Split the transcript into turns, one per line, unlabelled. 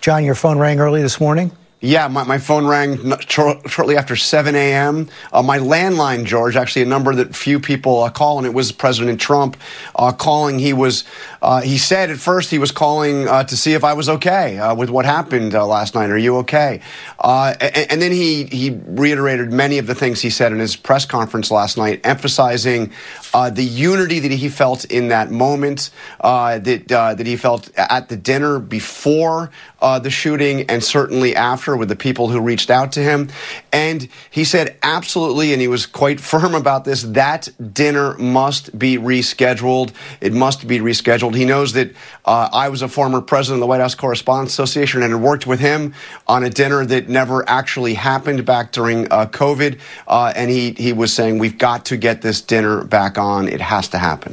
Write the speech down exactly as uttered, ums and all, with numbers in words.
John, your phone rang early this morning?
Yeah, my, my phone rang shortly after seven a m Uh, my landline, George, actually a number that few people uh, call, and it was President Trump uh, calling. He was, uh, he said at first he was calling uh, to see if I was okay uh, with what happened uh, last night. Are you okay? Uh, and, and then he, he reiterated many of the things he said in his press conference last night, emphasizing uh, the unity that he felt in that moment, uh, that, uh, that he felt at the dinner before uh, the shooting and certainly after, with the people who reached out to him. And he said absolutely, and he was quite firm about this, that dinner must be rescheduled. It must be rescheduled. He knows that uh, I was a former president of the White House Correspondents Association and had worked with him on a dinner that never actually happened back during uh, COVID. Uh, and he, he was saying, we've got to get this dinner back on. It has to happen.